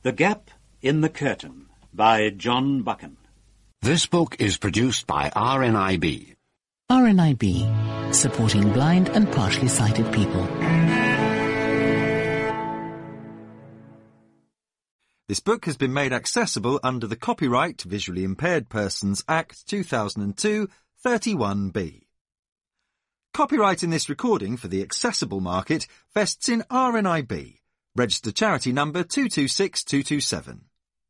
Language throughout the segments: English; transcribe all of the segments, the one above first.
The Gap in the Curtain by John Buchan. This book is produced by RNIB. RNIB, supporting blind and partially sighted people. This book has been made accessible under the Copyright Visually Impaired Persons Act 2002, 31B. Copyright in this recording for the accessible market vests in RNIB, registered charity number 226227.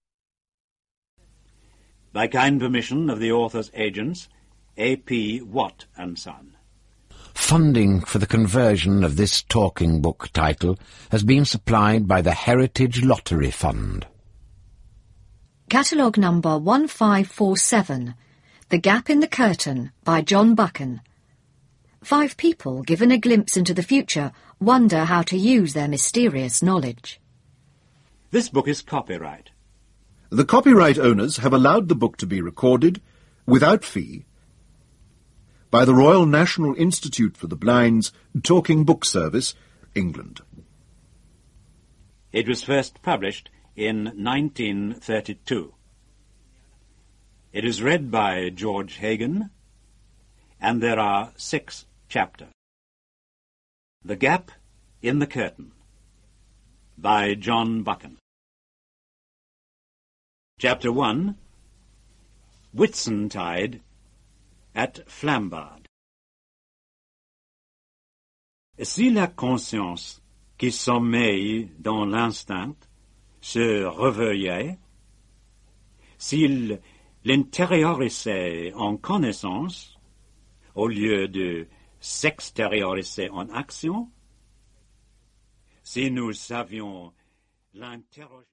By kind permission of the author's agents, A.P. Watt and Son. Funding for the conversion of this talking book title has been supplied by the Heritage Lottery Fund. Catalogue number 1547, The Gap in the Curtain by John Buchan. 5 people, given a glimpse into the future, wonder how to use their mysterious knowledge. This book is copyright. The copyright owners have allowed the book to be recorded, without fee, by the Royal National Institute for the Blind's Talking Book Service, England. It was first published in 1932. It is read by George Hagan, and there are 6 chapters. The Gap in the Curtain by John Buchan. Chapter 1. Whitsuntide at Flambard. Si la conscience qui sommeille dans l'instinct se réveillait, s'il l'intériorisait en connaissance, au lieu de s'extérioriser en action, si nous savions l'interroger...